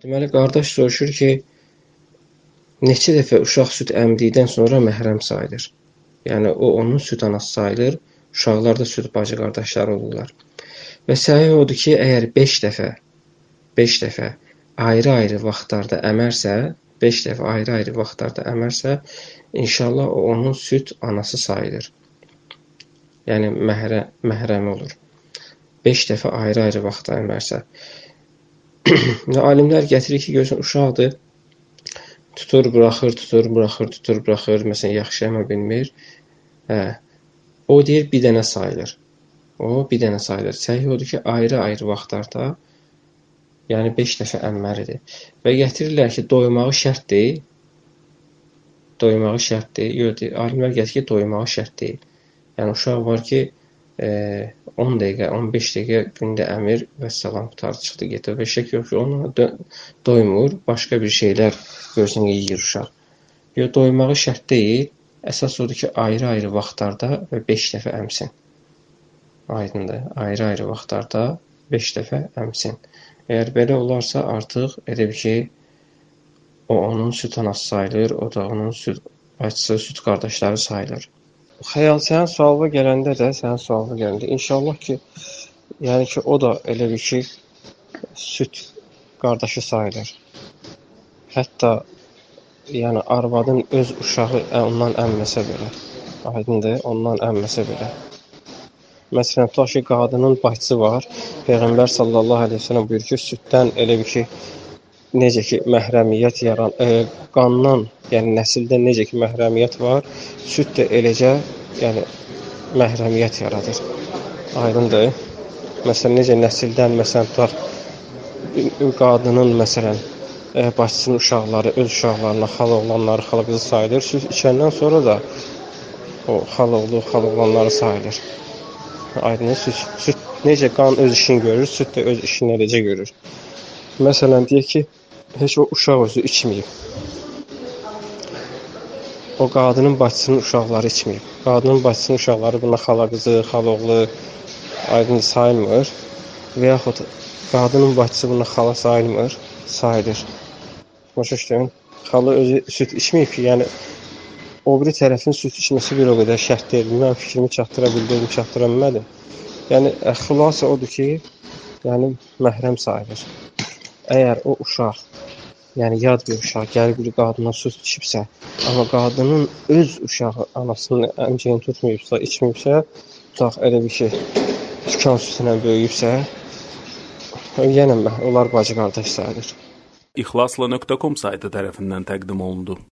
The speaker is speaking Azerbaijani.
Deməli, qardaş soruşur ki, neçə dəfə uşaq süd əmdikdən sonra məhrəm sayılır? Yəni, o onun süd anası sayılır, uşaqlar da süd bacı qardaşları olurlar. Və səhih odur ki, əgər 5 dəfə ayrı-ayrı vaxtlarda əmərsə, 5 dəfə ayrı-ayrı vaxtlarda əmərsə, inşallah o onun süd anası sayılır. Yəni, məhrəmi olur. 5 dəfə ayrı-ayrı vaxtda əmərsə. Və alimlər gətirir ki, görürsən, uşaqdır, tutur, buraxır, məsələn, yaxşı əmə bilmir. O deyir, bir dənə sayılır. Səhih odur ki, ayrı-ayrı vaxtlarda, yəni 5 dəfə əmməlidir. Və gətirirlər ki, doymağı şərtdir. Yox, alimlər gətirir ki, doymağı şərt deyil. Yəni, uşaq var ki, 10 dəqiqə, 15 dəqiqə gündə əmir və salam qutardı, çıxdı, getdi. Və şək yox ki, onunla doymur, başqa bir şeylər görsən yeyir uşaq. Yox, doymağı şərt deyil. Əsas odur ki, ayrı-ayrı vaxtlarda və 5 dəfə əmsin. Aydındır. Ayrı-ayrı vaxtlarda 5 dəfə əmsin. Əgər belə olarsa, artıq elə bir ki, o onun süd anası sayılır, o da onun süd bacısı, süd qardaşları sayılır. Sənin sualına gələndə, inşallah ki, yəni ki, o da elə bir ki, süd qardaşı sayılır. Hətta, yəni, arvadın öz uşağı ondan əmməsə belə, aydındır, ondan əmməsə belə. Məsələn, tutaq ki, qadının bacısı var, Peyğəmbər sallallahu əleyhi və səlləm buyurur ki, süddən elə bir ki, necə ki, məhrəmiyyət qandan, yəni nəsildən necə ki, məhrəmiyyət var, süd də eləcə, yəni, məhrəmiyyət yaradır. Aydındır. Məsələn, necə nəsildən, məsələn, tutaq, qadının, məsələn, bacısının uşaqları, öz uşaqlarına, xala oğlanları, xala qızı sayılır. Süd içəndən sonra da o xala oğlu, xala oğlanları sayılır. Aydındır. Süd necə qan öz işini görür, süd də öz işini eləcə görür. Məsələn, deyək ki, heç o uşaq özü içməyib. O qadının bacısının uşaqları içməyib. Qadının bacısının uşaqları buna xala qızı, xala oğlu aydın sayılmır. Və yaxud qadının bacısı buna xala sayılmır, sayılır. Başa düşdün? Xala özü süd içməyib ki, yəni o biri tərəfin süd içməsi bir o qədər şərt deyil. Mən fikrimi çatdıra bildim, çatdıra bilmədim. Yəni, xülasə odur ki, yəni məhrəm sayılır. Əgər o uşaq, yəni yad bir uşaq gəlib bir qadından süd içibsə, amma qadının öz uşağı anasının əmcəyini tutmayıbsa, içməyibsə, tutaq elə bir ki, dükan südündən böyüyübsə, yenə onlar bacı qardaş sayılır. İxlasla.com saytı tərəfindən təqdim olundu.